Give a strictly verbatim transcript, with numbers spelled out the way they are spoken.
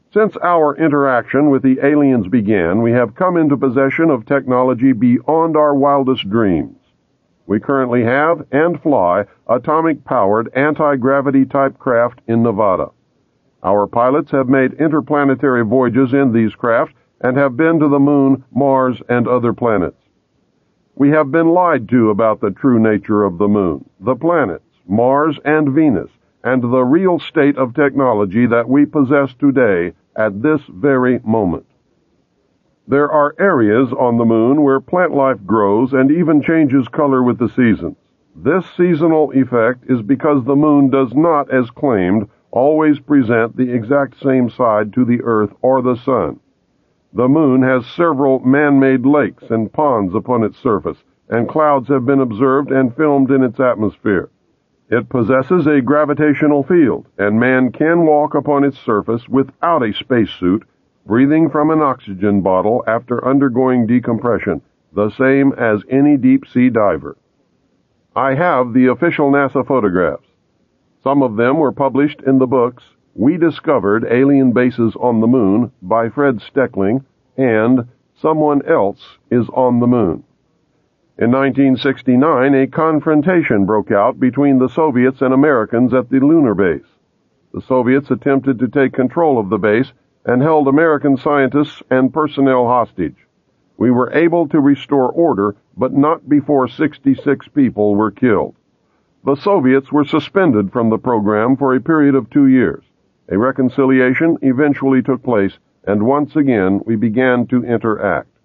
Since our interaction with the aliens began, we have come into possession of technology beyond our wildest dreams. We currently have and fly atomic-powered anti-gravity type craft in Nevada. Our pilots have made interplanetary voyages in these craft and have been to the Moon, Mars, and other planets. We have been lied to about the true nature of the Moon, the planets, Mars, and Venus, and the real state of technology that we possess today at this very moment. There are areas on the Moon where plant life grows and even changes color with the seasons. This seasonal effect is because the Moon does not, as claimed, always present the exact same side to the Earth or the Sun. The Moon has several man-made lakes and ponds upon its surface, and clouds have been observed and filmed in its atmosphere. It possesses a gravitational field, and man can walk upon its surface without a spacesuit, breathing from an oxygen bottle after undergoing decompression, the same as any deep-sea diver. I have the official NASA photographs. Some of them were published in the books We Discovered Alien Bases on the Moon by Fred Steckling and Someone Else is on the Moon. In nineteen sixty-nine, a confrontation broke out between the Soviets and Americans at the lunar base. The Soviets attempted to take control of the base and held American scientists and personnel hostage. We were able to restore order, but not before sixty-six people were killed. The Soviets were suspended from the program for a period of two years. A reconciliation eventually took place, and once again we began to interact.